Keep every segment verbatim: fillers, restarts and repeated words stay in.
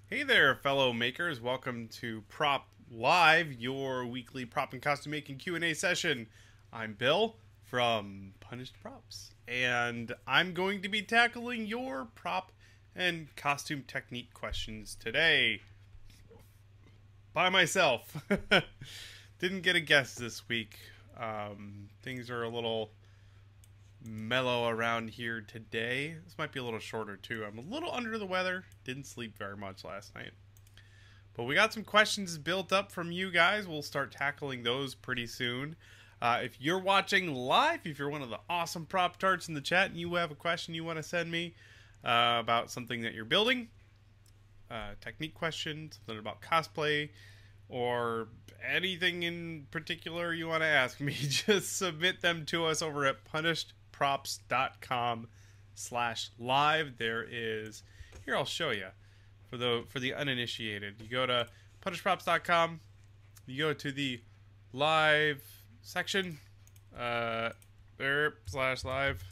Hey there, fellow makers. Welcome to Prop Live, your weekly prop and costume making Q and A session. I'm Bill from Punished Props, and I'm going to be tackling your prop and costume technique questions today. By myself. Didn't get a guest this week. Um, things are a little mellow around here today. This might be a little shorter too. I'm a little under the weather. Didn't sleep very much last night. But we got some questions built up from you guys. We'll start tackling those pretty soon. Uh, if you're watching live, if you're one of the awesome prop tarts in the chat and you have a question you want to send me uh, about something that you're building, uh, technique question, something about cosplay, or anything in particular you want to ask me, just submit them to us over at punished props dot com slash live. There is, here I'll show you for the for the uninitiated. You go to punished props dot com, you go to the live section, uh, there slash live,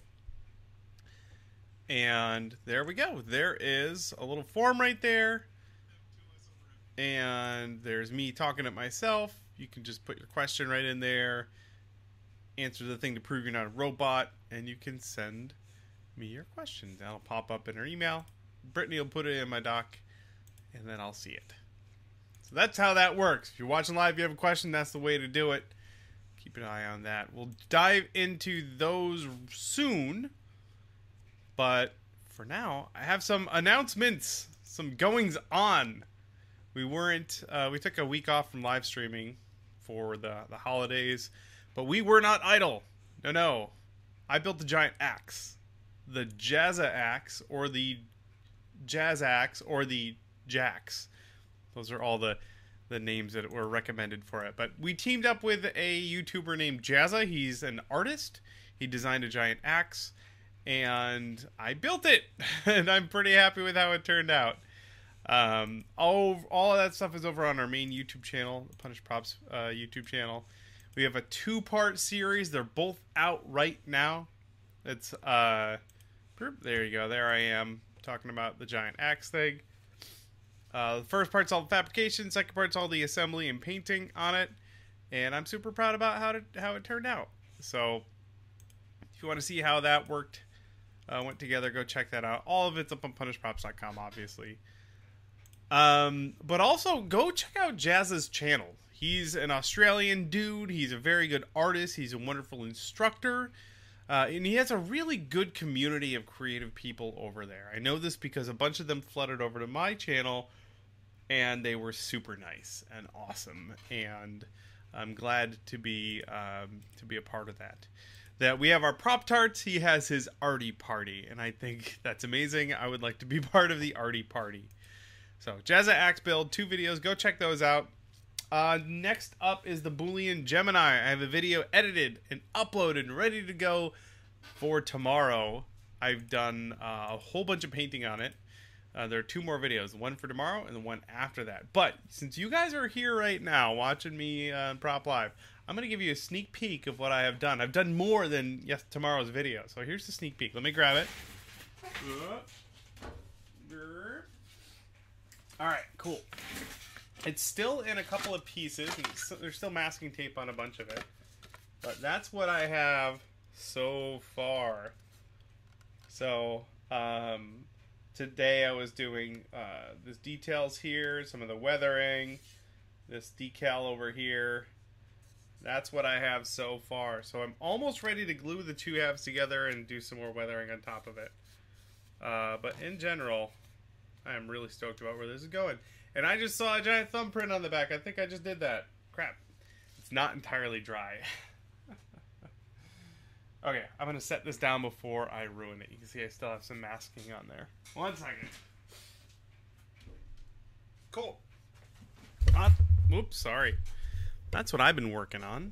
and there we go. There is a little form right there, and there's me talking to myself. You can just put your question right in there, answer the thing to prove you're not a robot, and you can send me your question. That'll pop up in her email. Brittany will put it in my doc, and then I'll see it. So that's how that works. If you're watching live, if you have a question, that's the way to do it. Keep an eye on that. We'll dive into those soon, but for now, I have some announcements, some goings on. We weren't, uh, we took a week off from live streaming for the, the holidays, but we were not idle. No, no. I built the giant axe. The Jazza axe, or the Jazz axe, or the Jax. Those are all the, the names that were recommended for it. But we teamed up with a YouTuber named Jazza. He's an artist. He designed a giant axe, and I built it. And I'm pretty happy with how it turned out. Um, all, all of that stuff is over on our main YouTube channel, the Punished Props uh, YouTube channel. We have a two-part series. They're both out right now. It's, uh, there you go. There I am talking about the giant axe thing. Uh, the first part's all the fabrication. Second part's all the assembly and painting on it. And I'm super proud about how, to, how it turned out. So, if you want to see how that worked, uh, went together, go check that out. All of it's up on punished props dot com, obviously. Um, but also, go check out Jazz's channel. He's an Australian dude. He's a very good artist. He's a wonderful instructor. Uh, and he has a really good community of creative people over there. I know this because a bunch of them flooded over to my channel, and they were super nice and awesome. And I'm glad to be um, to be a part of that. That we have our prop tarts. He has his arty party, and I think that's amazing. I would like to be part of the arty party. So, Jazza Axe build, two videos. Go check those out. Uh, next up is the Boolean Gemini. I have a video edited and uploaded and ready to go for tomorrow. I've done uh, a whole bunch of painting on it. Uh, there are two more videos, one for tomorrow and the one after that. But since you guys are here right now watching me uh, Prop Live, I'm going to give you a sneak peek of what I have done. I've done more than yes tomorrow's video. So here's the sneak peek. Let me grab it. All right, cool. It's still in a couple of pieces, and there's still masking tape on a bunch of it. But that's what I have so far. So, um, today I was doing uh, this details here, some of the weathering, this decal over here. That's what I have so far. So I'm almost ready to glue the two halves together and do some more weathering on top of it. Uh, but in general, I am really stoked about where this is going. And I just saw a giant thumbprint on the back. I think I just did that. Crap. It's not entirely dry. Okay, I'm going to set this down before I ruin it. You can see I still have some masking on there. One second. Cool. Uh, oops, sorry. That's what I've been working on.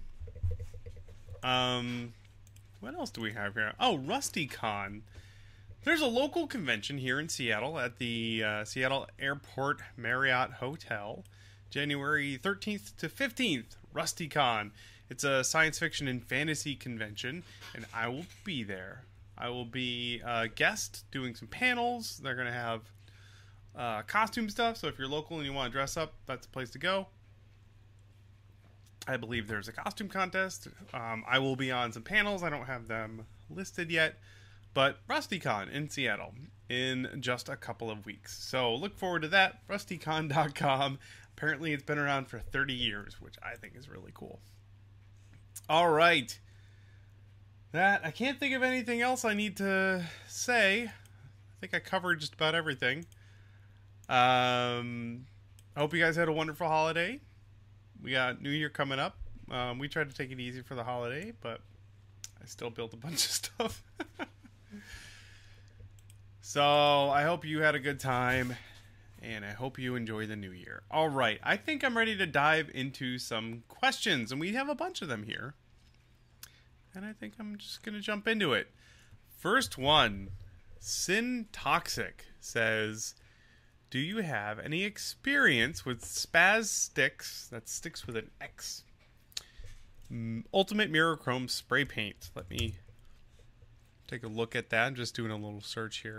Um, what else do we have here? Oh, RustyCon. There's a local convention here in Seattle at the uh, Seattle Airport Marriott Hotel, January thirteenth to fifteenth, RustyCon. It's a science fiction and fantasy convention, and I will be there. I will be a guest doing some panels. They're going to have uh, costume stuff. So if you're local and you want to dress up, that's the place to go. I believe there's a costume contest. Um, I will be on some panels. I don't have them listed yet. But RustyCon in Seattle in just a couple of weeks. So look forward to that. rusty con dot com. Apparently it's been around for thirty years, which I think is really cool. All right. That, I can't think of anything else I need to say. I think I covered just about everything. Um, I hope you guys had a wonderful holiday. We got New Year coming up. Um, we tried to take it easy for the holiday, but I still built a bunch of stuff. So I hope you had a good time, and I hope you enjoy the new year. All right, I think I'm ready to dive into some questions, and we have a bunch of them here. And I think I'm just going to jump into it. First one, Sin Toxic says, do you have any experience with Spaz Sticks, that's sticks with an X, Ultimate Mirror Chrome Spray Paint? Let me take a look at that. I'm just doing a little search here.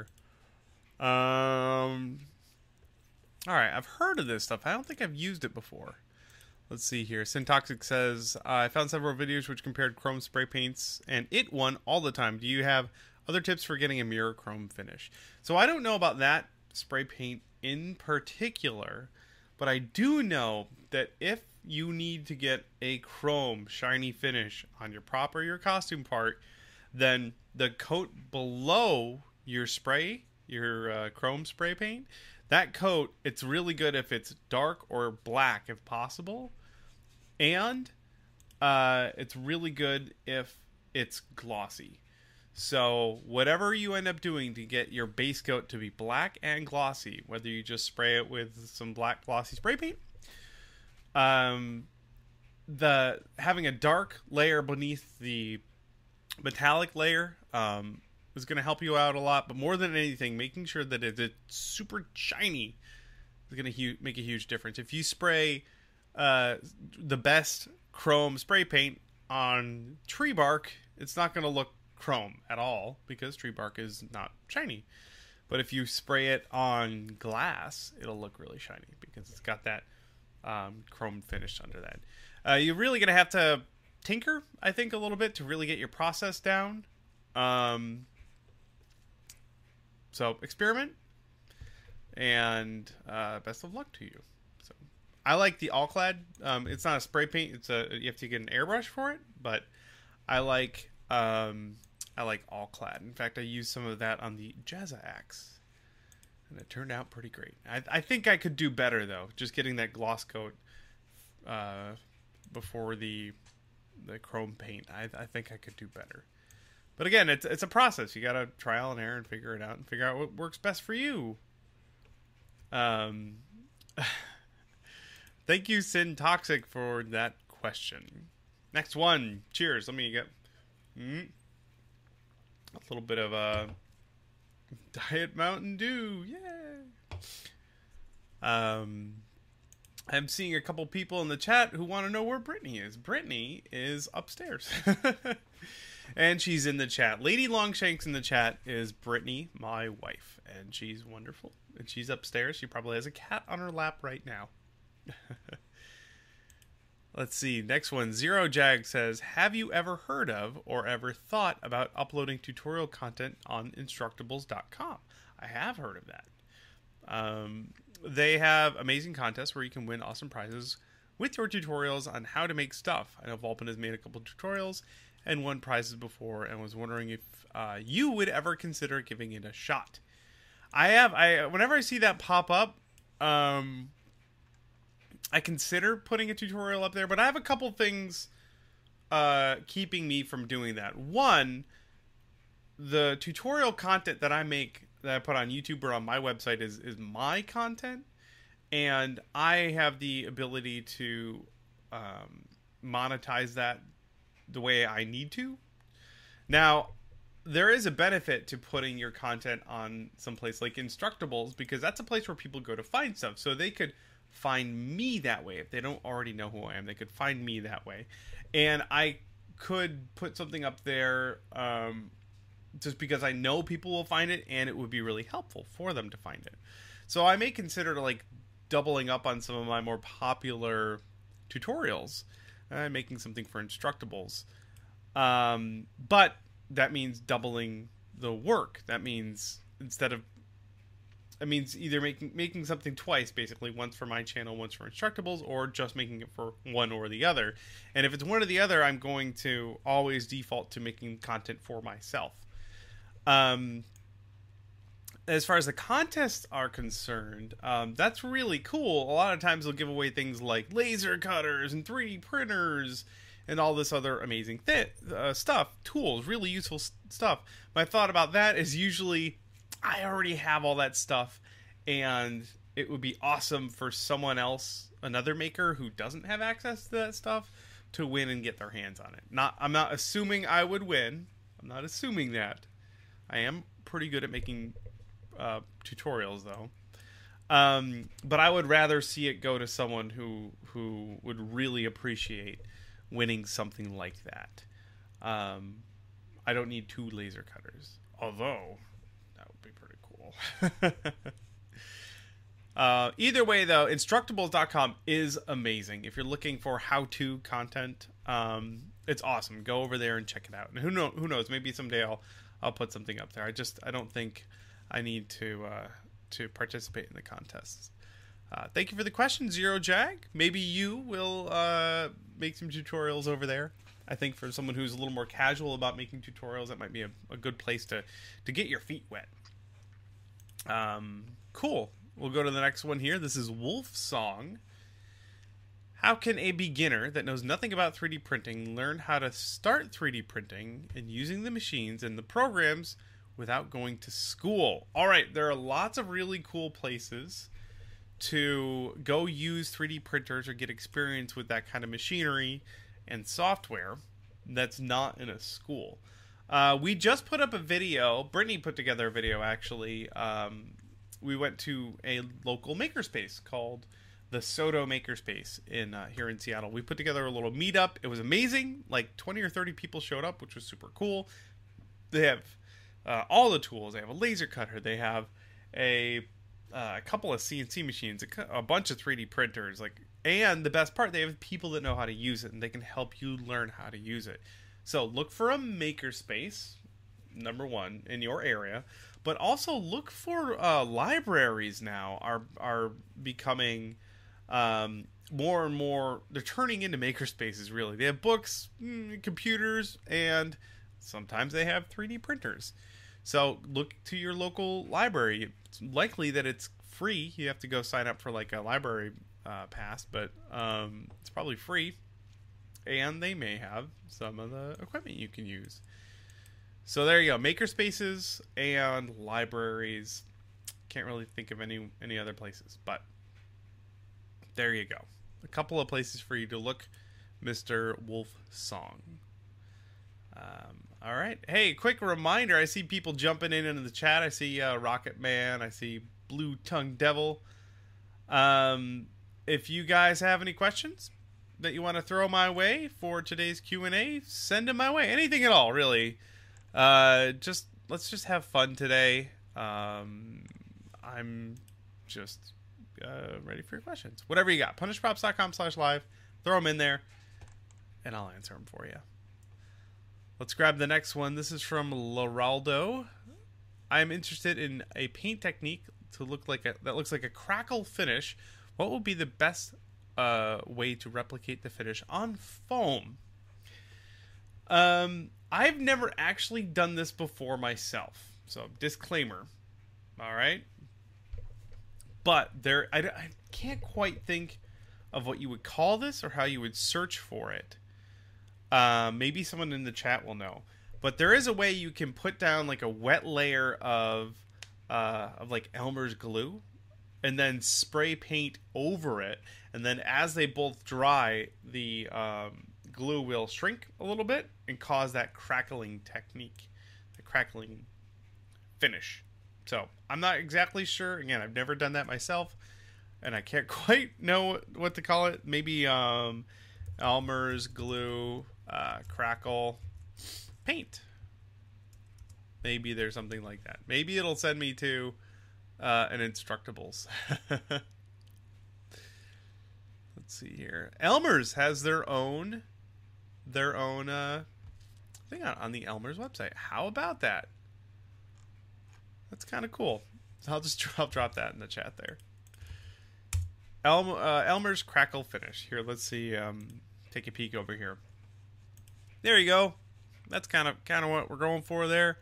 Um, all right, I've heard of this stuff. I don't think I've used it before. Let's see here. Syntoxic says, uh, I found several videos which compared chrome spray paints, and it won all the time. Do you have other tips for getting a mirror chrome finish? So I don't know about that spray paint in particular, but I do know that if you need to get a chrome shiny finish on your prop or your costume part, then the coat below your spray, your uh, chrome spray paint, that coat, it's really good if it's dark or black if possible. And uh, it's really good if it's glossy. So whatever you end up doing to get your base coat to be black and glossy, whether you just spray it with some black glossy spray paint, um, the having a dark layer beneath the metallic layer um, is going to help you out a lot. But more than anything, making sure that it's super shiny is going to hu- make a huge difference. If you spray uh, the best chrome spray paint on tree bark, it's not going to look chrome at all because tree bark is not shiny. But if you spray it on glass, it'll look really shiny because it's got that um, chrome finish under that. Uh, you're really going to have to tinker, I think, a little bit to really get your process down. Um, so experiment, and uh, best of luck to you. So I like the All-Clad. Um, it's not a spray paint; it's a you have to get an airbrush for it. But I like um, I like All-Clad. In fact, I used some of that on the Jazza Axe, and it turned out pretty great. I, I think I could do better though, just getting that gloss coat uh, before the the chrome paint. I, I think I could do better. But again, it's it's a process. You got to trial and error and figure it out and figure out what works best for you. Um, thank you, Sin Toxic, for that question. Next one. Cheers. Let me get mm, a little bit of a Diet Mountain Dew. Yeah. Um, I'm seeing a couple people in the chat who want to know where Brittany is. Brittany is upstairs. And she's in the chat. Lady Longshanks in the chat is Brittany, my wife. And she's wonderful. And she's upstairs. She probably has a cat on her lap right now. Let's see. Next one. Zero Jag says, have you ever heard of or ever thought about uploading tutorial content on Instructables dot com? I have heard of that. Um, they have amazing contests where you can win awesome prizes with your tutorials on how to make stuff. I know Vulpin has made a couple tutorials and won prizes before, and was wondering if uh, you would ever consider giving it a shot. I have. I whenever I see that pop up, um, I consider putting a tutorial up there, but I have a couple things uh, keeping me from doing that. One, the tutorial content that I make, that I put on YouTube or on my website is is my content, and I have the ability to um, monetize that the way I need to. Now, there is a benefit to putting your content on some place like Instructables, because that's a place where people go to find stuff. So they could find me that way. If they don't already know who I am, they could find me that way. And I could put something up there um, just because I know people will find it, and it would be really helpful for them to find it. So I may consider like doubling up on some of my more popular tutorials and making something for Instructables. Um, but that means doubling the work. That means instead of it means either making making something twice, basically, once for my channel, once for Instructables, or just making it for one or the other. And if it's one or the other, I'm going to always default to making content for myself. Um, as far as the contests are concerned, um, that's really cool. A lot of times they'll give away things like laser cutters and three D printers and all this other amazing th- uh, stuff, tools, really useful s- stuff. My thought about that is usually I already have all that stuff, and it would be awesome for someone else, another maker who doesn't have access to that stuff, to win and get their hands on it. Not, I'm not assuming I would win. I'm not assuming that. I am pretty good at making uh, tutorials, though. Um, but I would rather see it go to someone who who would really appreciate winning something like that. Um, I don't need two laser cutters, although that would be pretty cool. uh, either way, though, Instructables dot com is amazing. If you're looking for how-to content, um, it's awesome. Go over there and check it out. And who know, who knows? Maybe someday I'll I'll put something up there. I just I don't think I need to uh, to participate in the contests. Uh, thank you for the question, Zero Jag. Maybe you will uh, make some tutorials over there. I think for someone who's a little more casual about making tutorials, that might be a, a good place to, to get your feet wet. Um, cool. We'll go to the next one here. This is Wolf Song. How can a beginner that knows nothing about three D printing learn how to start three D printing and using the machines and the programs without going to school? All right, there are lots of really cool places to go use three D printers or get experience with that kind of machinery and software that's not in a school. Uh, we just put up a video. Brittany put together a video, actually. Um, we went to a local makerspace called the Soto Makerspace in uh, here in Seattle. We put together a little meetup. It was amazing. Like twenty or thirty people showed up, which was super cool. They have uh, all the tools. They have a laser cutter. They have a uh, a couple of C N C machines, a, a bunch of three D printers. Like, and the best part, they have people that know how to use it, and they can help you learn how to use it. So look for a makerspace, number one, in your area. But also look for uh, libraries now are are becoming um, more and more. They're turning into makerspaces. Really, they have books, mm, computers, and sometimes they have three D printers. So look to your local library. It's likely that it's free. You have to go sign up for like a library uh, pass, but um, it's probably free. And they may have some of the equipment you can use. So there you go, makerspaces and libraries. Can't really think of any any other places, but there you go. A couple of places for you to look, Mister Wolf Song. Um, all right. Hey, quick reminder. I see people jumping in into the chat. I see uh, Rocket Man. I see Blue Tongue Devil. Um, if you guys have any questions that you want to throw my way for today's Q and A, send them my way. Anything at all, really. Uh, just let's just have fun today. Um, I'm just uh, ready for your questions. Whatever you got. punishprops.com slash live. Throw them in there, and I'll answer them for you. Let's grab the next one. This is from Loraldo. I'm interested in a paint technique to look like a, that looks like a crackle finish. What will be the best uh, way to replicate the finish on foam? Um, I've never actually done this before myself, so disclaimer. All right, but there, I, I can't quite think of what you would call this or how you would search for it. Uh, maybe someone in the chat will know, but there is a way you can put down like a wet layer of uh, of like Elmer's glue, and then spray paint over it, and then as they both dry, the um, glue will shrink a little bit and cause that crackling technique, the crackling finish. So I'm not exactly sure. Again, I've never done that myself, and I can't quite know what to call it. Maybe um, Elmer's glue uh, crackle paint. Maybe there's something like that. Maybe it'll send me to uh, and Instructables. Let's see here. Elmer's has their own their own uh, thing on, on the Elmer's website. How about that? That's kind of cool. So I'll just I'll drop that in the chat there. Elm, uh, Elmer's Crackle Finish. Here, let's see. Um, take a peek over here. There you go. That's kind of kind of what we're going for there.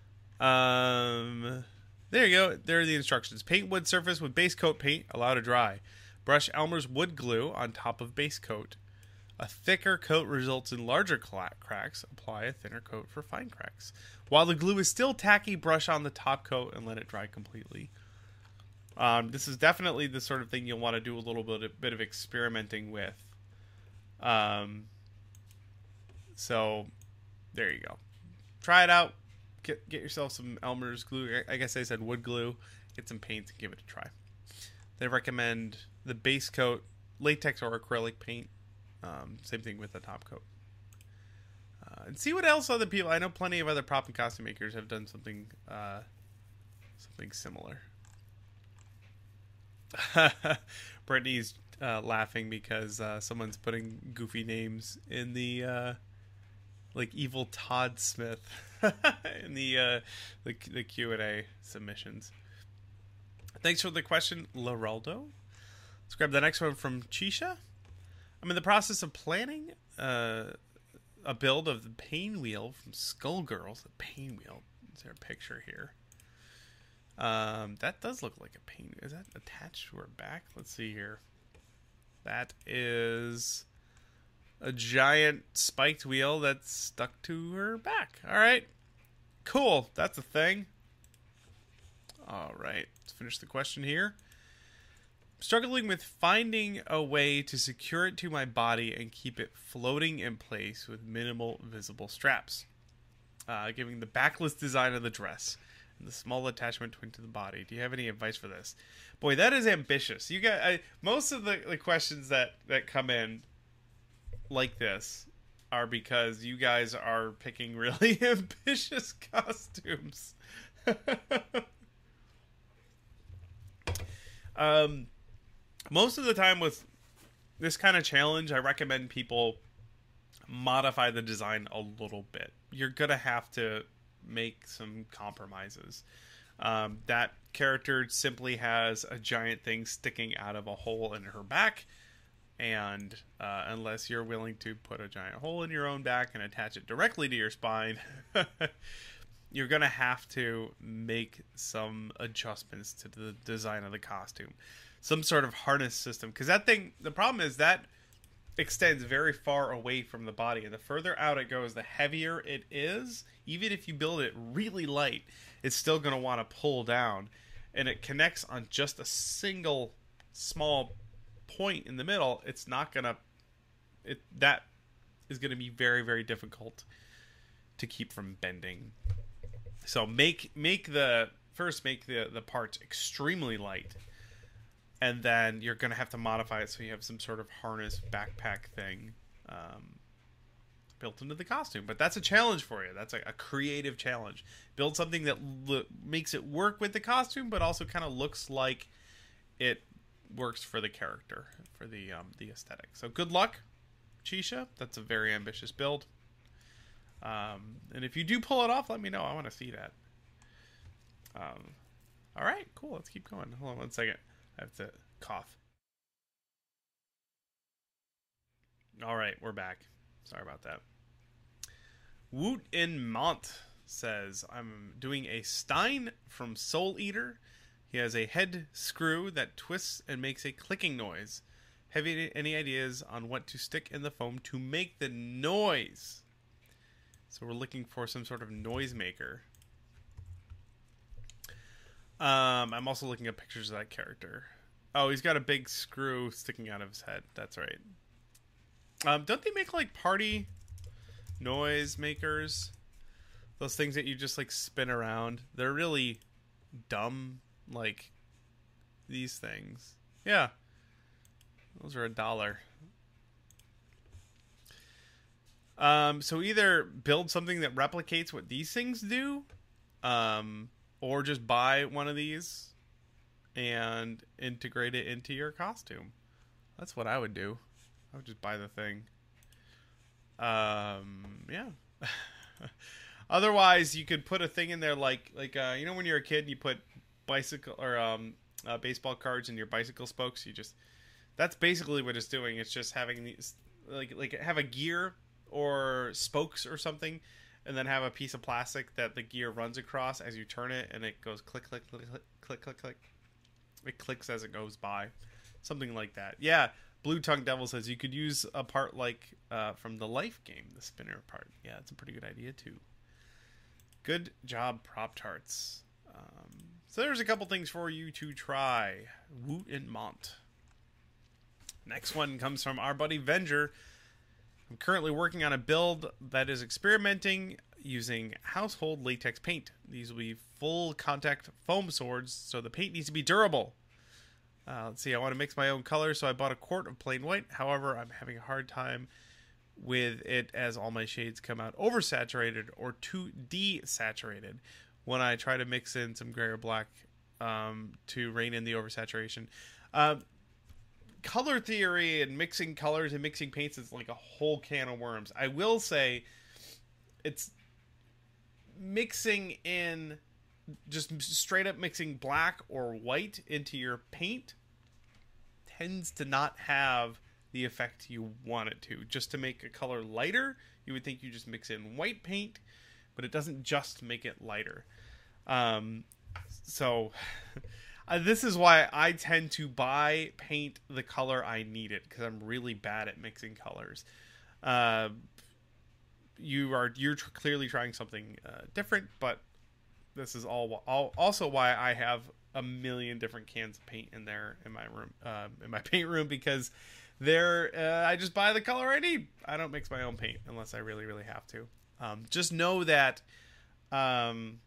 Um, there you go. There are the instructions. Paint wood surface with base coat paint. Allow to dry. Brush Elmer's wood glue on top of base coat. A thicker coat results in larger cracks. Apply a thinner coat for fine cracks. While the glue is still tacky, brush on the top coat and let it dry completely. Um, this is definitely the sort of thing you'll want to do a little bit of, bit of experimenting with. Um, so, there you go. Try it out. Get get yourself some Elmer's glue. I guess I said wood glue. Get some paint and give it a try. They recommend the base coat, latex or acrylic paint. Um, same thing with the top coat. Uh, and see what else other people... I know plenty of other prop and costume makers have done something uh, something similar. Brittany's uh, laughing because uh, someone's putting goofy names in the uh, like Evil Todd Smith in the uh, the, the Q and A submissions. Thanks for the question, Laraldo. Let's grab the next one from Chisha. I'm in the process of planning uh, a build of the pain wheel from Skullgirls. The pain wheel. Is there a picture here? Um, that does look like a pain. Is that attached to her back? Let's see here. That is a giant spiked wheel that's stuck to her back. All right. Cool. That's a thing. All right. Let's finish the question here. Struggling with finding a way to secure it to my body and keep it floating in place with minimal visible straps. Uh, giving the backless design of the dress and the small attachment point to the body. Do you have any advice for this? Boy, that is ambitious. You got I, most of the, the questions that, that come in like this are because you guys are picking really ambitious costumes. um... Most of the time with this kind of challenge, I recommend people modify the design a little bit. You're going to have to make some compromises. Um, that character simply has a giant thing sticking out of a hole in her back. And uh, unless you're willing to put a giant hole in your own back and attach it directly to your spine, you're going to have to make some adjustments to the design of the costume. Some sort of harness system, because that thing, the problem is that extends very far away from the body, and the further out it goes, the heavier it is. Even if you build it really light, it's still going to want to pull down, and it connects on just a single small point in the middle. It's not going to it that is going to be very, very difficult to keep from bending. So make make the first make the the parts extremely light. And then you're going to have to modify it so you have some sort of harness backpack thing um, built into the costume. But that's a challenge for you. That's a, a creative challenge. Build something that lo- makes it work with the costume, but also kind of looks like it works for the character, for the um, the aesthetic. So good luck, Chisha. That's a very ambitious build. Um, and if you do pull it off, let me know. I want to see that. Um, all right, cool. Let's keep going. Hold on one second. I have to cough. All right, we're back. Sorry about that. Woot in Mont says, I'm doing a Stein from Soul Eater. He has a head screw that twists and makes a clicking noise. Have you any ideas on what to stick in the foam to make the noise? So we're looking for some sort of noise maker. Um, I'm also looking at pictures of that character. Oh, he's got a big screw sticking out of his head. That's right. Um, don't they make like party noise makers? Those things that you just like spin around. They're really dumb, like these things. Yeah. Those are a dollar. Um, so either build something that replicates what these things do, um, or just buy one of these and integrate it into your costume. That's what I would do. I would just buy the thing. Um, yeah. Otherwise, you could put a thing in there like, like uh, you know when you're a kid and you put bicycle or um, uh, baseball cards in your bicycle spokes? You just... That's basically what it's doing. It's just having these... Like, like have a gear or spokes or something, and then have a piece of plastic that the gear runs across as you turn it, and it goes click, click, click, click, click, click, click. It clicks as it goes by. Something like that. Yeah, Blue Tongue Devil says you could use a part like uh, from the Life game, the spinner part. Yeah, that's a pretty good idea, too. Good job, Prop Tarts. Um, so there's a couple things for you to try. Woot and Mont. Next one comes from our buddy Venger. I'm currently working on a build that is experimenting using household latex paint. These will be full contact foam swords, so the paint needs to be durable. Uh, let's see, I want to mix my own colors, so I bought a quart of plain white. However, I'm having a hard time with it as all my shades come out oversaturated or too desaturated when I try to mix in some gray or black um, to rein in the oversaturation. Uh, color theory and mixing colors and mixing paints is like a whole can of worms. I will say it's mixing in, just straight up mixing black or white into your paint tends to not have the effect you want it to. Just to make a color lighter, you would think you just mix in white paint, but it doesn't just make it lighter. Um, so uh, this is why I tend to buy paint the color I need it, because I'm really bad at mixing colors. Uh, you are you're tr- clearly trying something uh, different, but this is all, all also why I have a million different cans of paint in there in my room, uh, in my paint room, because they're uh, I just buy the color I need. I don't mix my own paint unless I really really have to. Um, just know that um,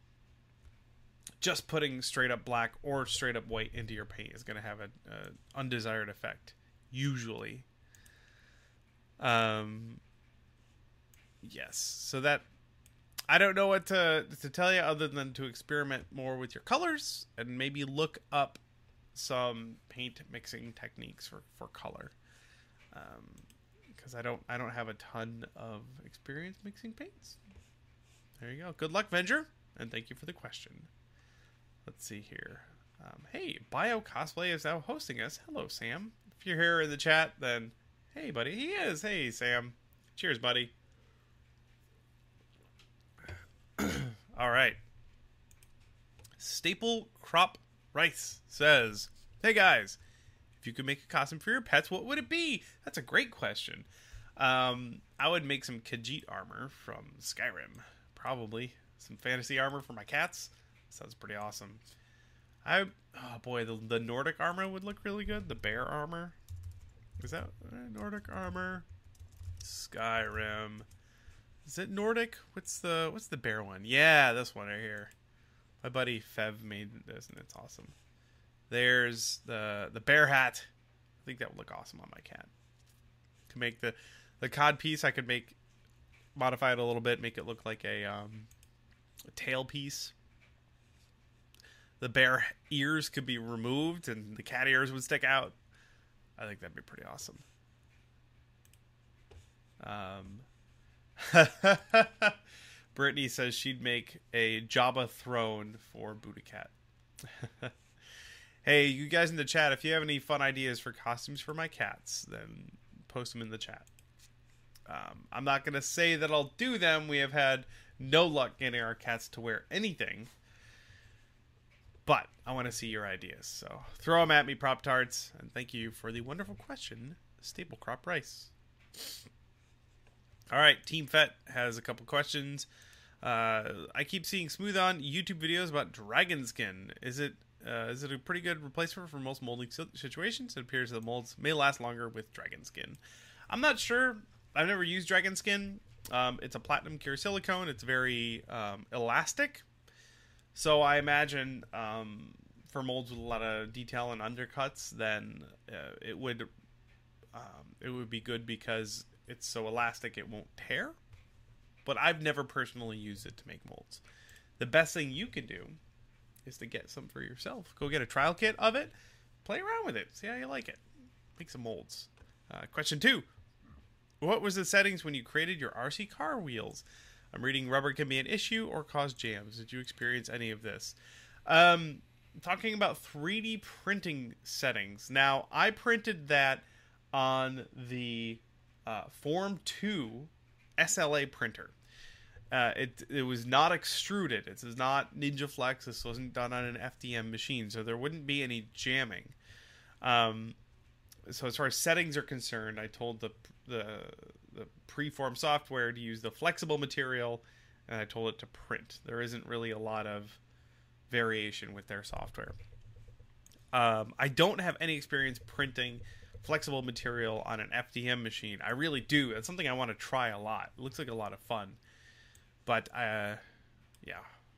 just putting straight up black or straight up white into your paint is going to have an undesired effect usually. Um, yes, so that. I don't know what to to tell you other than to experiment more with your colors and maybe look up some paint mixing techniques for, for color. Because um, I don't I don't have a ton of experience mixing paints. There you go. Good luck, Venger, and thank you for the question. Let's see here. Um, hey, Bio Cosplay is now hosting us. Hello, Sam. If you're here in the chat, then hey, buddy. He is. Hey, Sam. Cheers, buddy. All right. Staple Crop Rice says, hey guys, if you could make a costume for your pets, what would it be? That's a great question. Um, I would make some Khajiit armor from Skyrim. Probably. Some fantasy armor for my cats. Sounds pretty awesome. I, oh boy, the, the Nordic armor would look really good. The bear armor. Is that uh, Nordic armor? Skyrim. Is it Nordic? What's the what's the bear one? Yeah, this one right here. My buddy Fev made this, and it's awesome. There's the the bear hat. I think that would look awesome on my cat. To make the the cod piece, I could make modify it a little bit, make it look like a um a tail piece. The bear ears could be removed, and the cat ears would stick out. I think that'd be pretty awesome. Um. Brittany says she'd make a Jabba throne for Buddha Cat. Hey, you guys in the chat, if you have any fun ideas for costumes for my cats, then post them in the chat. Um, I'm not going to say that I'll do them. We have had no luck getting our cats to wear anything. But I want to see your ideas. So throw them at me, Prop Tarts. And thank you for the wonderful question, Staple Crop Rice. All right, Team Fet has a couple questions. Uh, I keep seeing Smooth on YouTube videos about dragon skin. Is it uh, is it a pretty good replacement for most molding situations? It appears the molds may last longer with dragon skin. I'm not sure. I've never used dragon skin. Um, it's a platinum cure silicone. It's very um, elastic. So I imagine um, for molds with a lot of detail and undercuts, then uh, it would um, it would be good because it's so elastic it won't tear. But I've never personally used it to make molds. The best thing you can do is to get some for yourself. Go get a trial kit of it. Play around with it. See how you like it. Make some molds. Uh, question two. What was the settings when you created your R C car wheels? I'm reading rubber can be an issue or cause jams. Did you experience any of this? Um, talking about three D printing settings. Now, I printed that on the uh, Form two S L A printer. Uh, it it was not extruded. This is not Ninja Flex. This wasn't done on an F D M machine, so there wouldn't be any jamming. Um, so as far as settings are concerned, I told the the the preform software to use the flexible material, and I told it to print. There isn't really a lot of variation with their software. Um, I don't have any experience printing flexible material on an F D M machine. I really do. That's something I want to try a lot. It looks like a lot of fun. But, uh, yeah,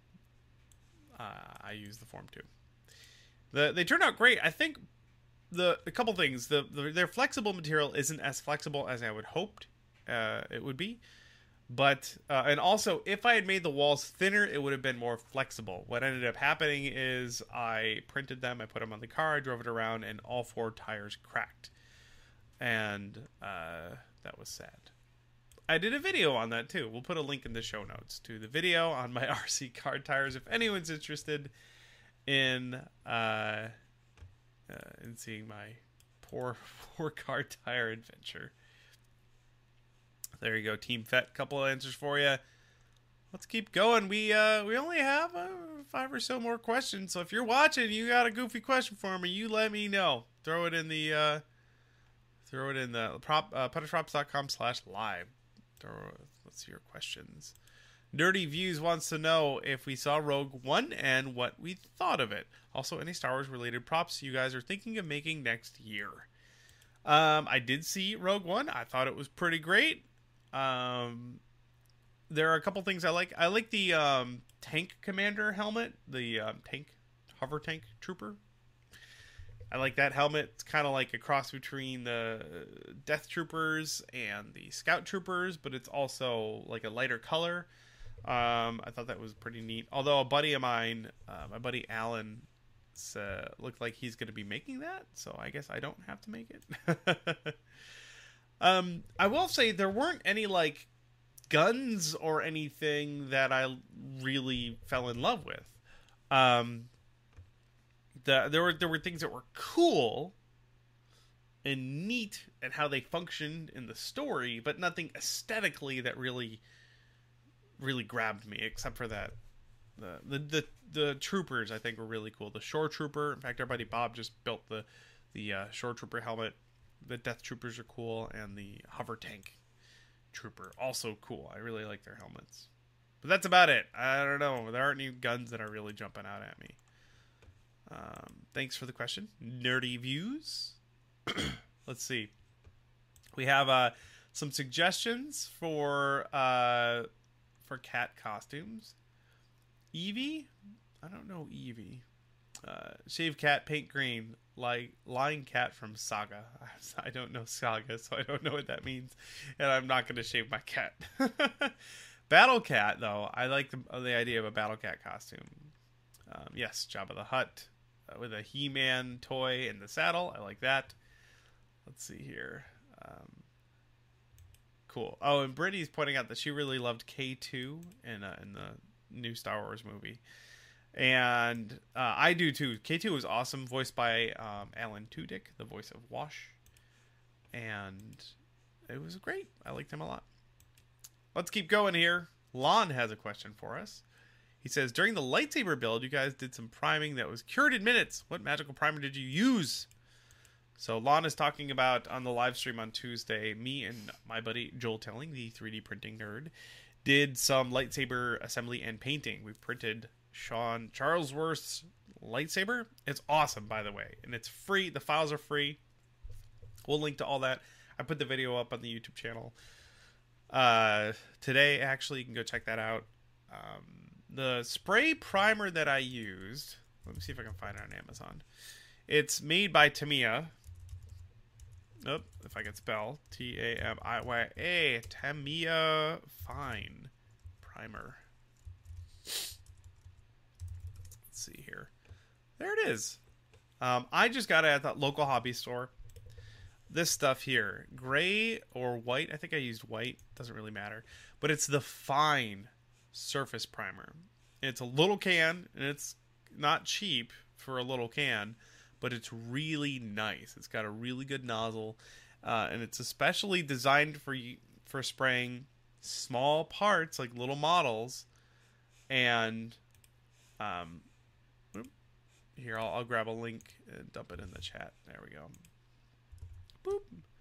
uh, I use the Form two. The, they turned out great. I think the a couple things. The, the Their flexible material isn't as flexible as I would hoped uh, it would be. But, uh, and also, if I had made the walls thinner, it would have been more flexible. What ended up happening is I printed them, I put them on the car, I drove it around, and all four tires cracked. And uh, that was sad. I did a video on that too. We'll put a link in the show notes to the video on my R C car tires if anyone's interested in uh, uh, in seeing my poor poor car tire adventure. There you go, Team Fet. Couple of answers for you. Let's keep going. We uh, we only have uh, five or so more questions. So if you're watching, you got a goofy question for me, you let me know. Throw it in the uh, throw it in the prop uh, punished dot com slash live. Let's see your questions. Nerdy Views wants to know if we saw Rogue One and what we thought of it. Also, any Star Wars related props you guys are thinking of making next year. Um, I did see Rogue One. I thought it was pretty great. Um, there are a couple things I like. I like the um, tank commander helmet, the um, tank hover tank trooper. I like that helmet. It's kind of like a cross between the Death Troopers and the Scout Troopers, but it's also like a lighter color. Um, I thought that was pretty neat. Although a buddy of mine, uh, my buddy Alan, uh, looked like he's going to be making that, so I guess I don't have to make it. um, I will say there weren't any like guns or anything that I really fell in love with. Um, The, there were there were things that were cool and neat and how they functioned in the story, but nothing aesthetically that really really grabbed me, except for that the the the, the troopers I think were really cool. The Shore Trooper, in fact, our buddy Bob just built the the uh, Shore Trooper helmet. The Death Troopers are cool, and the Hover Tank Trooper also cool. I really like their helmets, but that's about it. I don't know. There aren't any guns that are really jumping out at me. Um, thanks for the question. Nerdy Views. Let's see. We have uh, some suggestions for uh, for cat costumes. Eevee? I don't know Eevee. Uh, shave cat, paint green. Like Lying Cat from Saga. I don't know Saga, so I don't know what that means. And I'm not going to shave my cat. Battle Cat, though. I like the, the idea of a Battle Cat costume. Um, yes, Jabba the Hutt. With a He-Man toy in the saddle. I like that. Let's see here. Um, cool. Oh, and Brittany's pointing out that she really loved K two in, uh, in the new Star Wars movie. And uh, I do too. K two was awesome. Voiced by um, Alan Tudyk, the voice of Wash. And it was great. I liked him a lot. Let's keep going here. Lon has a question for us. He says, during the lightsaber build, you guys did some priming that was cured in minutes. What magical primer did you use? So Lon is talking about on the live stream on Tuesday, me and my buddy Joel Telling, the three D printing nerd, did some lightsaber assembly and painting. We printed Sean Charlesworth's lightsaber. It's awesome, by the way. And it's free. The files are free. We'll link to all that. I put the video up on the YouTube channel uh, today. Actually, you can go check that out. Um... The spray primer that I used, let me see if I can find it on Amazon. It's made by Tamiya. Oh, if I can spell. T A M I Y A. Tamiya Fine Primer. Let's see here. There it is. Um, I just got it at that local hobby store. This stuff here, gray or white. I think I used white. Doesn't really matter. But it's the fine surface primer. It's a little can, and it's not cheap for a little can, but it's really nice. It's got a really good nozzle, uh, and it's especially designed for for spraying small parts, like little models. And um, here, I'll, I'll grab a link and dump it in the chat. There we go. Boop.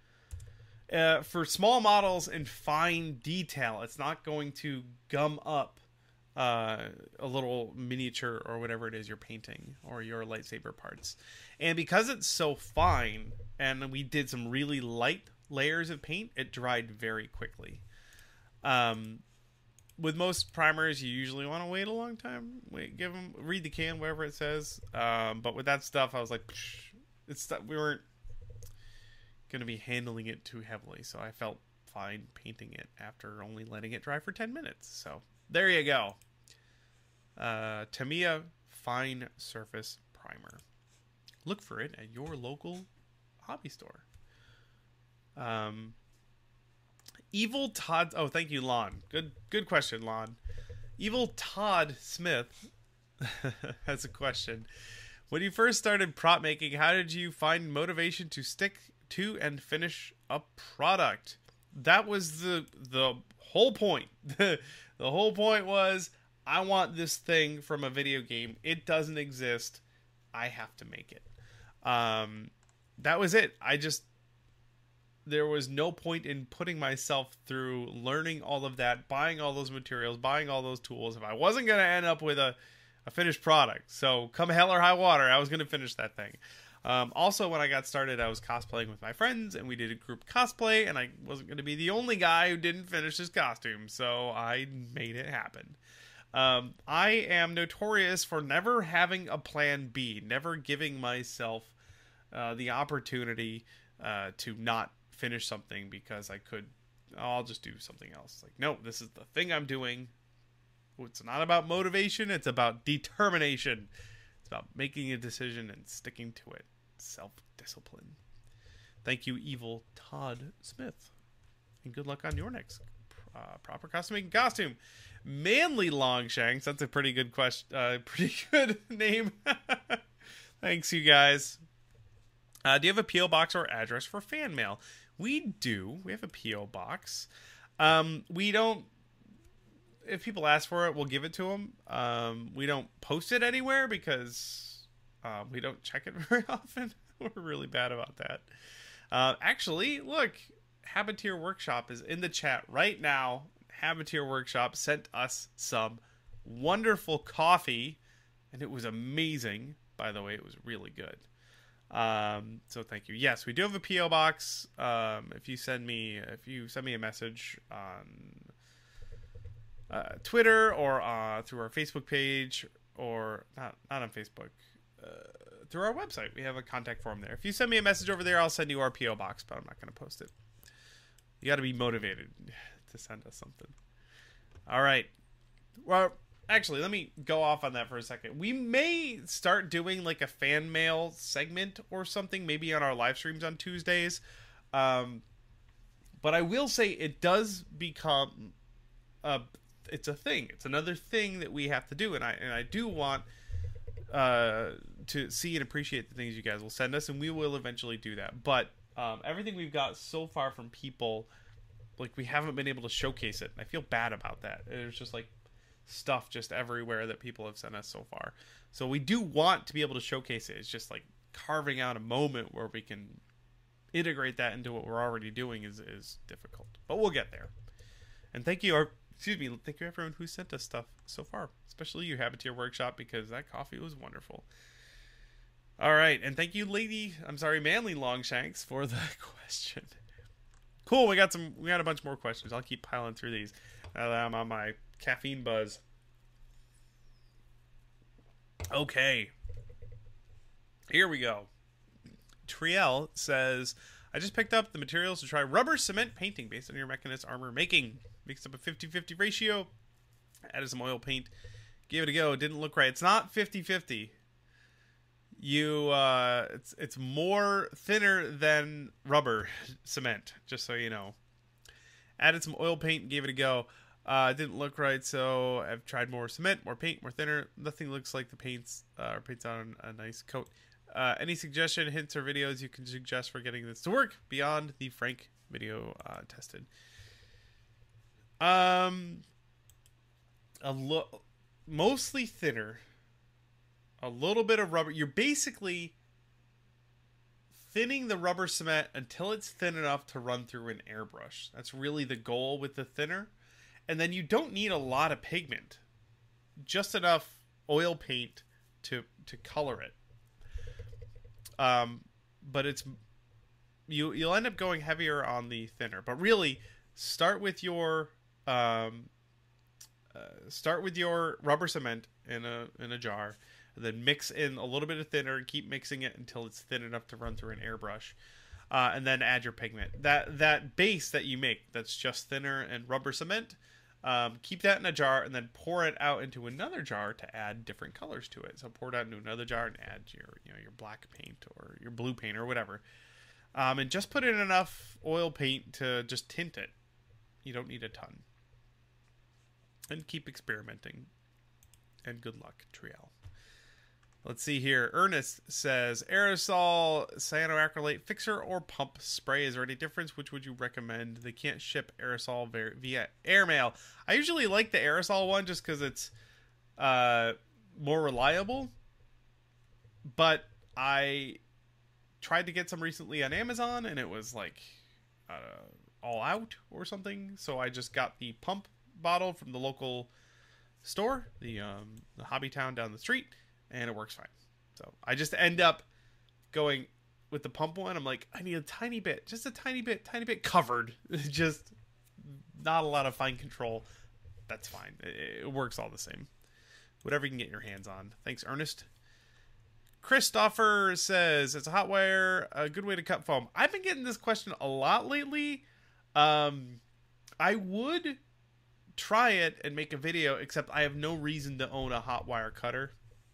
Uh, for small models and fine detail, it's not going to gum up uh, a little miniature or whatever it is you're painting or your lightsaber parts. And because it's so fine, and we did some really light layers of paint, it dried very quickly. Um, with most primers, you usually want to wait a long time. Wait, give them read the can, whatever it says. Um, but with that stuff, I was like, Psh, it's we weren't going to be handling it too heavily, so I felt fine painting it after only letting it dry for ten minutes. So there you go. Uh, Tamiya Fine Surface Primer. Look for it at your local hobby store. Um, Evil Todd. Oh, thank you, Lon. Good, good question, Lon. Evil Todd Smith has a question. When you first started prop making, how did you find motivation to stick to and finish a product? That was the the whole point. the whole point was, I want this thing from a video game. It doesn't exist. I have to make it. Um, that was it. I just, there was no point in putting myself through learning all of that, buying all those materials, buying all those tools, if I wasn't going to end up with a, a finished product. So come hell or high water, I was going to finish that thing. Um, also, when I got started, I was cosplaying with my friends, and we did a group cosplay, and I wasn't going to be the only guy who didn't finish his costume, so I made it happen. Um, I am notorious for never having a plan B, never giving myself uh, the opportunity uh, to not finish something because I could, oh, I'll just do something else. Like, no, this is the thing I'm doing. It's not about motivation, it's about determination. It's about making a decision and sticking to it. Self-discipline. Thank you, Evil Todd Smith. And good luck on your next uh, proper custom making costume. Manly Longshanks. That's a pretty good question. Uh, pretty good name. Thanks, you guys. Uh, do you have a P O box or address for fan mail? We do. We have a P O box. Um, we don't. If people ask for it, we'll give it to them. Um, we don't post it anywhere because uh, we don't check it very often. We're really bad about that. Uh, actually, look, Habiteer Workshop is in the chat right now. Habiteer Workshop sent us some wonderful coffee, and it was amazing. By the way, it was really good. Um, so thank you. Yes, we do have a P O box. Um, if you send me, if you send me a message on Uh, Twitter or uh, through our Facebook page, or not not on Facebook, uh, through our website. We have a contact form there. If you send me a message over there, I'll send you our P O box, but I'm not going to post it. You got to be motivated to send us something. All right. Well, actually, let me go off on that for a second. We may start doing like a fan mail segment or something, maybe on our live streams on Tuesdays. Um, but I will say it does become a it's a thing. It's another thing that we have to do, and I and I do want uh, to see and appreciate the things you guys will send us, and we will eventually do that. But um, everything we've got so far from people, like, we haven't been able to showcase it. I feel bad about that. There's just like stuff just everywhere that people have sent us so far. So we do want to be able to showcase it. It's just like carving out a moment where we can integrate that into what we're already doing is is difficult, but we'll get there. And thank you, our Excuse me, thank you everyone who sent us stuff so far, especially you, Habiteer Workshop, because that coffee was wonderful. All right, and thank you, Lady, I'm sorry, Manly Longshanks, for the question. Cool, we got some, we got a bunch more questions. I'll keep piling through these now that I'm on my caffeine buzz. Okay, here we go. Triel says, I just picked up the materials to try rubber cement painting based on your Mechanist armor making. Mixed up a fifty fifty ratio. Added some oil paint. gave it a go. It didn't look right. It's not fifty fifty. You, uh, it's, it's more thinner than rubber cement, just so you know. Added some oil paint and gave it a go. Uh, it didn't look right, so I've tried more cement, more paint, more thinner. Nothing looks like the paint's, uh, or paint's on a nice coat. Uh, any suggestion, hints, or videos you can suggest for getting this to work beyond the Frank video uh, tested? Um, a lo- mostly thinner. A little bit of rubber. You're basically thinning the rubber cement until it's thin enough to run through an airbrush. That's really the goal with the thinner. And then you don't need a lot of pigment. Just enough oil paint to to color it. Um, but it's you you'll end up going heavier on the thinner. But really, start with your um, uh, start with your rubber cement in a in a jar. And then mix in a little bit of thinner and keep mixing it until it's thin enough to run through an airbrush. Uh, and then add your pigment. That that base that you make, that's just thinner and rubber cement, um, keep that in a jar and then pour it out into another jar to add different colors to it. So pour it out into another jar and add your you know your black paint or your blue paint or whatever. Um, and just put in enough oil paint to just tint it. You don't need a ton. And keep experimenting. And good luck, Triel. Let's see here. Ernest says, aerosol cyanoacrylate fixer or pump spray. Is there any difference? Which would you recommend? They can't ship aerosol via airmail. I usually like the aerosol one just because it's uh, more reliable. But I tried to get some recently on Amazon and it was like uh, all out or something. So I just got the pump bottle from the local store, the, um, the Hobby Town down the street. And it works fine. So I just end up going with the pump one. I'm like, I need a tiny bit, just a tiny bit, tiny bit covered. Just not a lot of fine control. That's fine. It, it works all the same. Whatever you can get your hands on. Thanks, Ernest. Christopher says, it's a hot wire, a good way to cut foam. I've been getting this question a lot lately. Um, I would try it and make a video, except I have no reason to own a hot wire cutter.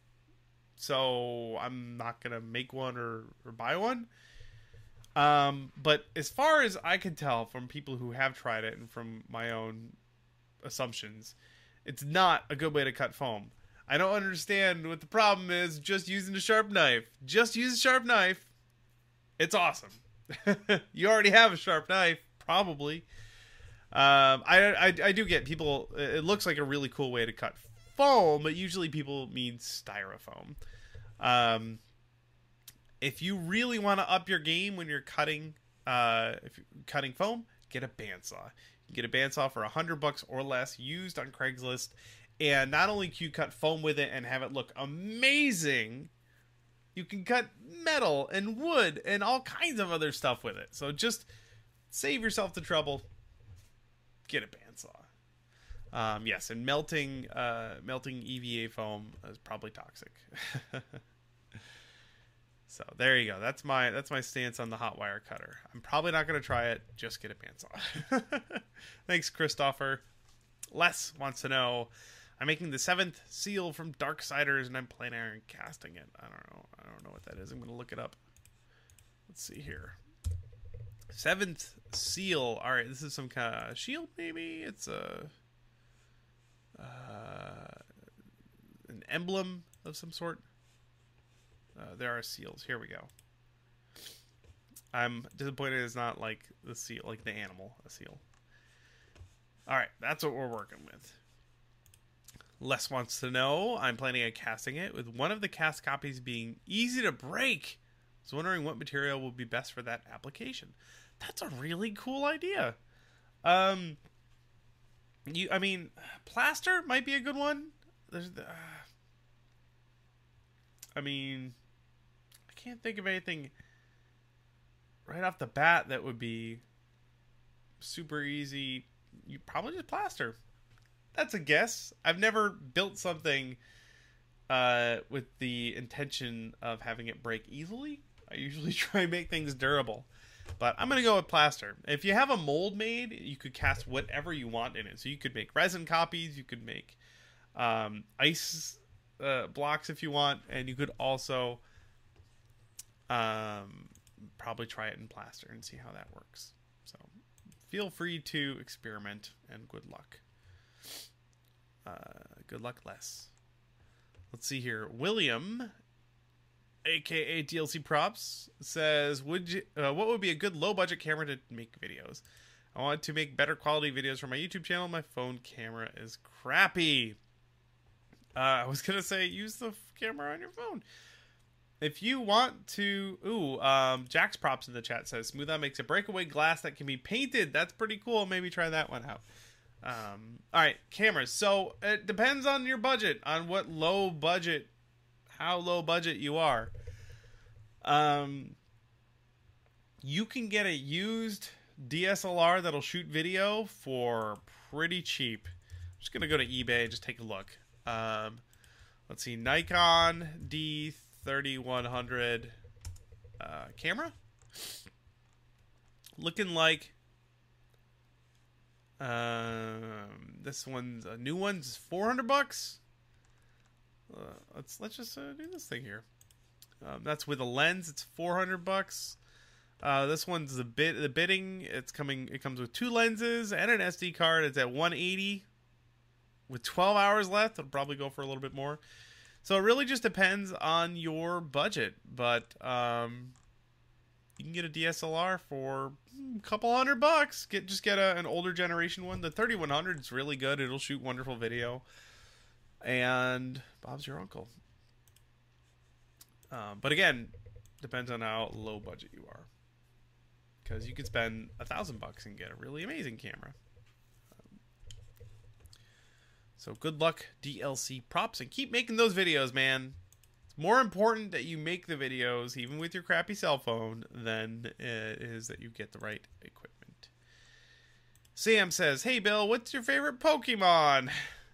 So I'm not going to make one or, or buy one. Um, but as far as I can tell from people who have tried it and from my own assumptions, it's not a good way to cut foam. I don't understand what the problem is just using a sharp knife. Just use a sharp knife. It's awesome. You already have a sharp knife, probably. Um, I, I, I do get people, it looks like a really cool way to cut foam, but usually people mean styrofoam. Um, if you really want to up your game when you're cutting, uh, if you're cutting foam, get a bandsaw. You can get a bandsaw for a hundred bucks or less, used on Craigslist, and not only can you cut foam with it and have it look amazing, you can cut metal and wood and all kinds of other stuff with it. So just save yourself the trouble. Get a bandsaw. Um, yes, and melting uh, melting E V A foam is probably toxic. So there you go. That's my that's my stance on the hot wire cutter. I'm probably not going to try it. Just get a bandsaw. Thanks, Christopher. Les wants to know, I'm making the seventh seal from Darksiders, and I'm planning on casting it. I don't know. I don't know what that is. I'm going to look it up. Let's see here. Seventh seal. All right, this is some kind of shield, maybe. It's a uh, an emblem of some sort. Uh, there are seals. Here we go. I'm disappointed it's not like the seal, like the animal, a seal. All right, that's what we're working with. Les wants to know, I'm planning on casting it with one of the cast copies being easy to break. I was wondering what material would be best for that application. That's a really cool idea. Um, you, I mean, plaster might be a good one. There's, uh, I mean, I can't think of anything right off the bat that would be super easy. You probably just plaster. That's a guess. I've never built something uh, with the intention of having it break easily. I usually try and make things durable. But I'm going to go with plaster. If you have a mold made, you could cast whatever you want in it. So you could make resin copies. You could make um, ice uh, blocks if you want, and you could also um, probably try it in plaster and see how that works. So feel free to experiment, and good luck. Uh, good luck, Les. Let's see here. William, aka D L C Props, says, "Would you? Uh, what would be a good low-budget camera to make videos? I want to make better quality videos for my YouTube channel. My phone camera is crappy." Uh, I was gonna say use the camera on your phone. If you want to, ooh, um, Jack's Props in the chat says Smooth On makes a breakaway glass that can be painted. That's pretty cool. Maybe try that one out. Um, all right, cameras. So it depends on your budget, on what low budget, how low budget you are. Um, you can get a used D S L R that'll shoot video for pretty cheap. I'm just gonna go to eBay and just take a look. Um, let's see, Nikon D thirty-one hundred uh, camera, looking like um, this one's a new one's four hundred bucks. Uh, let's let's just uh, do this thing here. Um, that's with a lens. It's four hundred bucks. Uh, this one's the bit the bidding. It's coming. It comes with two lenses and an S D card. It's at one eighty with twelve hours left. It'll probably go for a little bit more. So it really just depends on your budget. But um, you can get a D S L R for a couple hundred bucks. Get just get a, an older generation one. The thirty-one hundred is really good. It'll shoot wonderful video. And Bob's your uncle. Um, but again, depends on how low budget you are. Because you could spend a thousand bucks and get a really amazing camera. Um, so good luck, D L C Props, and keep making those videos, man. It's more important that you make the videos, even with your crappy cell phone, than it is that you get the right equipment. Sam says, "Hey Bill, what's your favorite Pokemon?"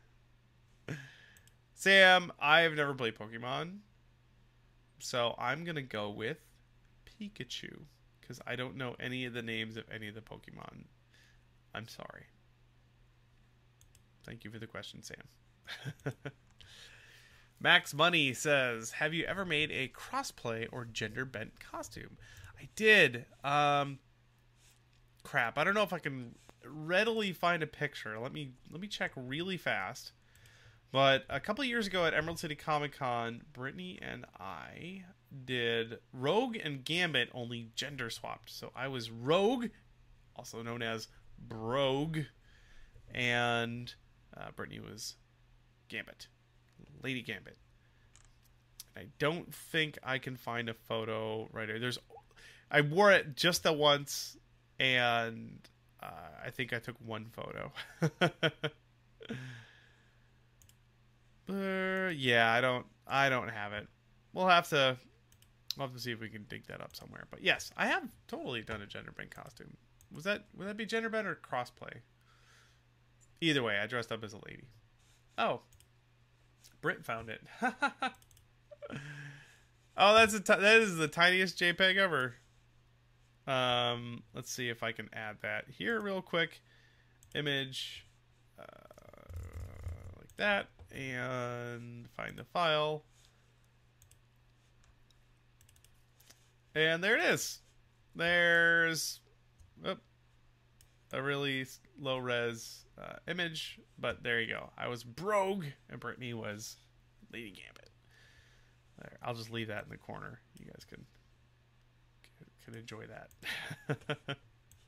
Sam, I've never played Pokemon, so I'm gonna go with Pikachu. Because I don't know any of the names of any of the Pokemon. I'm sorry. Thank you for the question, Sam. Max Money says, "Have you ever made a crossplay or gender-bent costume?" I did. Um, crap. I don't know if I can readily find a picture. Let me let me check really fast. But a couple of years ago at Emerald City Comic Con, Brittany and I did Rogue and Gambit, only gender swapped. So I was Rogue, also known as Brogue, and uh, Brittany was Gambit, Lady Gambit. I don't think I can find a photo right here. There's, I wore it just the once, and uh, I think I took one photo. Uh, yeah, I don't I don't have it. We'll have to we'll have to see if we can dig that up somewhere. But yes, I have totally done a gender bent costume. Was that would that be gender bent or crossplay? Either way, I dressed up as a lady. Oh. Britt found it. Oh, that's a t- that is the tiniest JPEG ever. Um, let's see if I can add that here real quick. Image uh, like that. And find the file. And there it is. There's oh, a really low res uh, image. But there you go. I was Brogue and Brittany was Lady Gambit. There, I'll just leave that in the corner. You guys can, can, can enjoy that.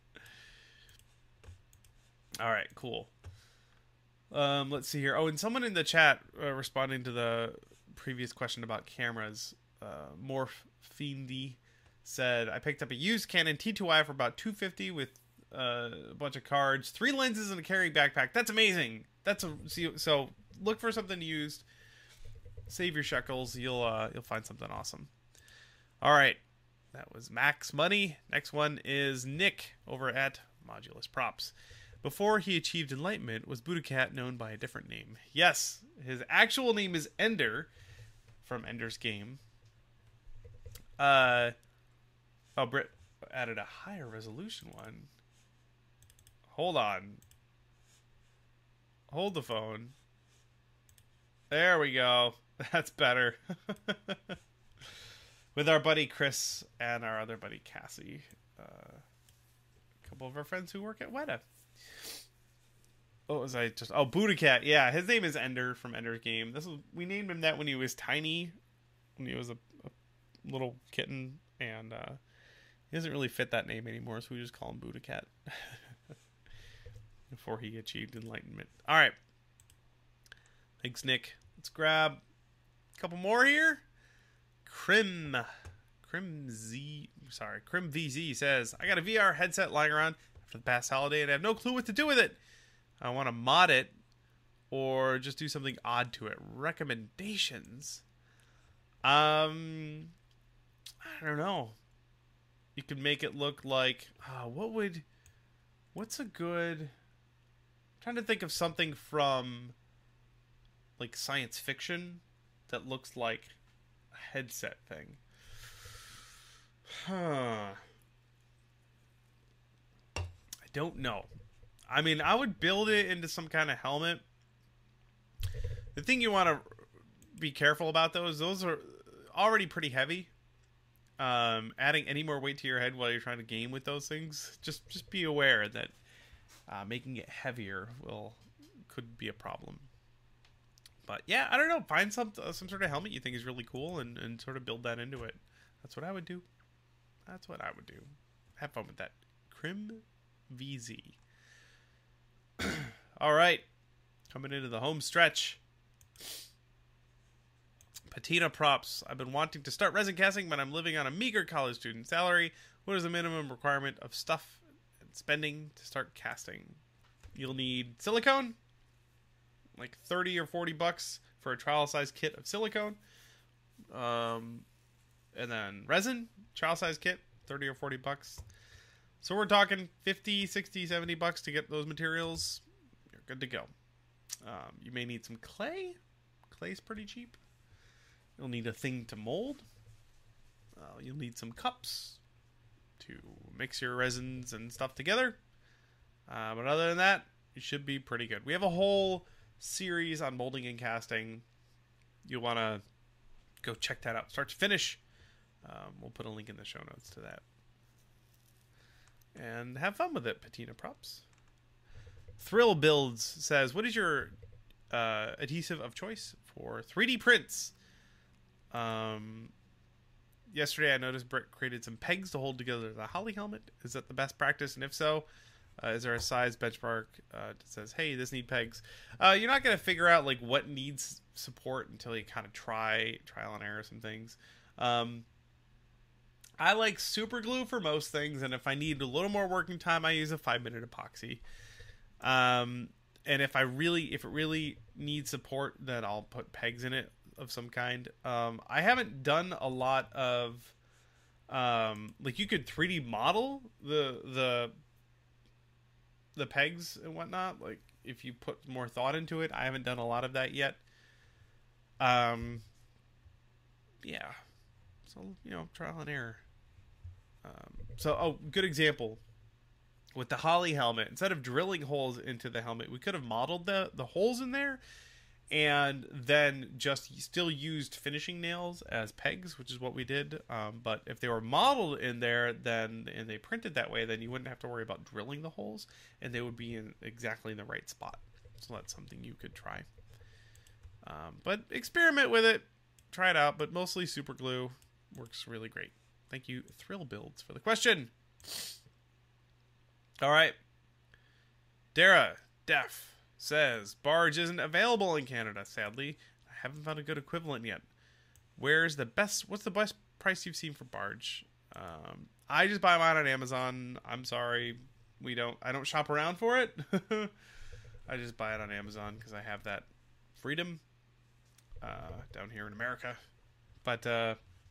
All right, cool. Um, let's see here. Oh, and someone in the chat uh, responding to the previous question about cameras, uh, Morph Fiendy said, "I picked up a used Canon T two I for about two hundred fifty dollars with uh, a bunch of cards, three lenses, and a carry backpack. That's amazing. That's a so look for something used. Save your shekels. You'll uh, you'll find something awesome." All right, that was Max Money. Next one is Nick over at Modulus Props. Before he achieved enlightenment, was Budokat known by a different name? Yes, his actual name is Ender, from Ender's Game. Uh, oh, Britt added a higher resolution one. Hold on. Hold the phone. There we go. That's better. With our buddy Chris and our other buddy Cassie. Uh, a couple of our friends who work at Weta. What was I just... Oh, Buddha Yeah, his name is Ender from Ender's Game. This was, we named him that when he was tiny. When he was a, a little kitten. And uh, he doesn't really fit that name anymore, so we just call him Buddha Cat. Before he achieved enlightenment. Alright. Thanks, Nick. Let's grab a couple more here. Crim. Crim Z. Sorry. Crim V Z says, I got a V R headset lying around after the past holiday and I have no clue what to do with it. I want to mod it or just do something odd to it. Recommendations. Um, I don't know. You could make it look like, uh, what would, what's a good, I'm trying to think of something from like science fiction that looks like a headset thing. Huh. I don't know. I mean, I would build it into some kind of helmet. The thing you want to be careful about, though, is those are already pretty heavy. Um, adding any more weight to your head while you're trying to game with those things, just just be aware that uh, making it heavier will could be a problem. But yeah, I don't know. Find some uh, some sort of helmet you think is really cool and, and sort of build that into it. That's what I would do. That's what I would do. Have fun with that. Crim V Z. All right. Coming into the home stretch. Patina props. I've been wanting to start resin casting, but I'm living on a meager college student salary. What is the minimum requirement of stuff and spending to start casting? You'll need silicone. Like thirty or forty bucks for a trial size kit of silicone. Um, and then resin, trial size kit, thirty or forty bucks. So we're talking fifty, sixty, seventy bucks to get those materials. You're good to go. Um, you may need some clay. Clay's pretty cheap. You'll need a thing to mold. Uh, you'll need some cups to mix your resins and stuff together. Uh, but other than that, you should be pretty good. We have a whole series on molding and casting. You'll want to go check that out, start to finish. Um, we'll put a link in the show notes to that. And have fun with it, Patina props. Thrill Builds says, what is your uh, adhesive of choice for three D prints? Um, yesterday I noticed Britt created some pegs to hold together the Holly helmet. Is that the best practice? And if so, uh, is there a size benchmark uh, that says, hey, this need pegs? Uh, you're not going to figure out like what needs support until you kind of try trial and error some things. Um, I like super glue for most things, and if I need a little more working time, I use a five minute epoxy. Um, and if I really, if it really needs support, then I'll put pegs in it of some kind. Um, I haven't done a lot of, um, like you could three D model the, the, the pegs and whatnot. Like if you put more thought into it, I haven't done a lot of that yet. Um, yeah. So, you know, trial and error. Um, so, oh, good example. With the Holly helmet, instead of drilling holes into the helmet, we could have modeled the, the holes in there and then just still used finishing nails as pegs, which is what we did. Um, but if they were modeled in there, then and they printed that way, then you wouldn't have to worry about drilling the holes, and they would be in exactly in the right spot. So that's something you could try. Um, but experiment with it, try it out. But mostly super glue works really great. Thank you, Thrill Builds, for the question. All right. Dara Def says, Barge isn't available in Canada, sadly. I haven't found a good equivalent yet. Where's the best, what's the best price you've seen for Barge? Um, I just buy mine on Amazon. I'm sorry. We don't, I don't shop around for it. I just buy it on Amazon because I have that freedom uh, down here in America. But uh,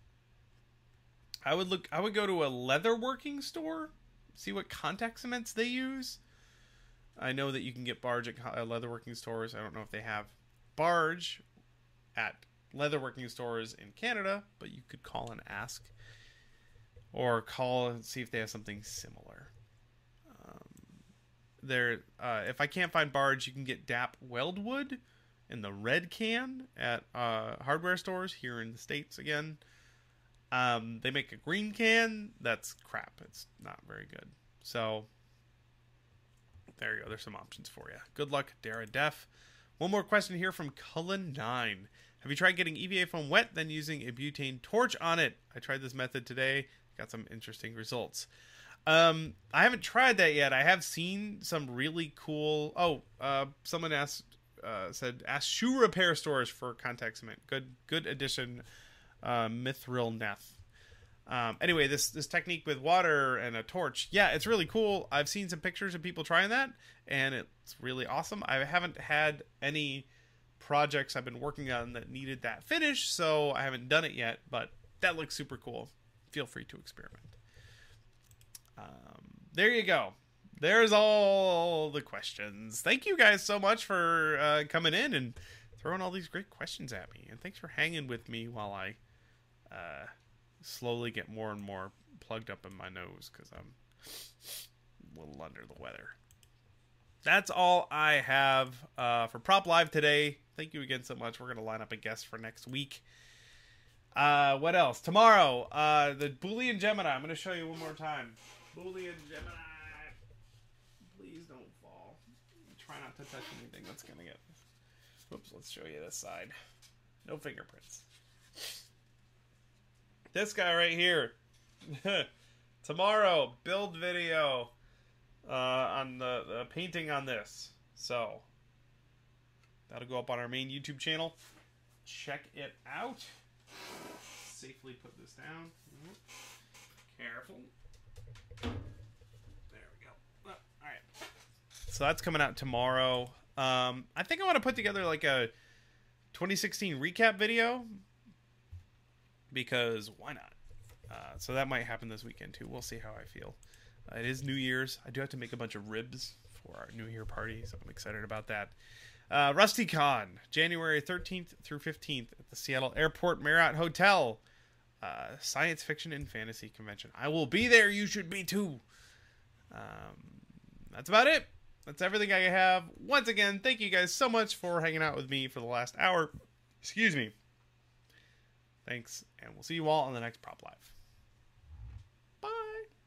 I would look, I would go to a leatherworking store, see what contact cements they use. I know that you can get Barge at leatherworking stores. I don't know if they have Barge at leatherworking stores in Canada, but you could call and ask, or call and see if they have something similar. Um, there, uh, if I can't find Barge, you can get D A P Weldwood in the red can at uh, hardware stores here in the States again. Um, they make a green can. That's crap. It's not very good. So there you go. There's some options for you. Good luck, Dara Def. One more question here from Cullen nine. Have you tried getting E V A foam wet, then using a butane torch on it? I tried this method today. Got some interesting results. Um, I haven't tried that yet. I have seen some really cool... Oh, uh, someone asked, uh, said, ask shoe repair stores for contact cement. Good good addition, uh, Mithril Neth. Um, anyway, this, this technique with water and a torch, yeah, it's really cool. I've seen some pictures of people trying that, and it's really awesome. I haven't had any projects I've been working on that needed that finish, so I haven't done it yet, but that looks super cool. Feel free to experiment. Um, there you go. There's all the questions. Thank you guys so much for uh, coming in and throwing all these great questions at me. And thanks for hanging with me while I uh, slowly get more and more plugged up in my nose because I'm a little under the weather. That's all I have uh, for Prop Live today. Thank you again so much. We're going to line up a guest for next week. Uh, what else? Tomorrow, uh, the Boolean Gemini. I'm going to show you one more time. Boolean Gemini. Please don't fall. Try not to touch anything that's going to get... Oops, let's show you this side. No fingerprints. This guy right here. Tomorrow, build video uh, on the, the painting on this. So, that'll go up on our main YouTube channel. Check it out. Safely put this down. Careful. There we go. Oh, all right. So that's coming out tomorrow. Um, I think I want to put together like a twenty sixteen recap video because why not? Uh, so that might happen this weekend too. We'll see how I feel. Uh, it is New Year's. I do have to make a bunch of ribs for our New Year party, so I'm excited about that. Uh, RustyCon, January thirteenth through fifteenth at the Seattle Airport Marriott Hotel. Uh, science fiction and fantasy convention. I will be there. You should be too. Um, that's about it. That's everything I have. Once again, thank you guys so much for hanging out with me for the last hour. Excuse me. Thanks, and we'll see you all on the next Prop Live.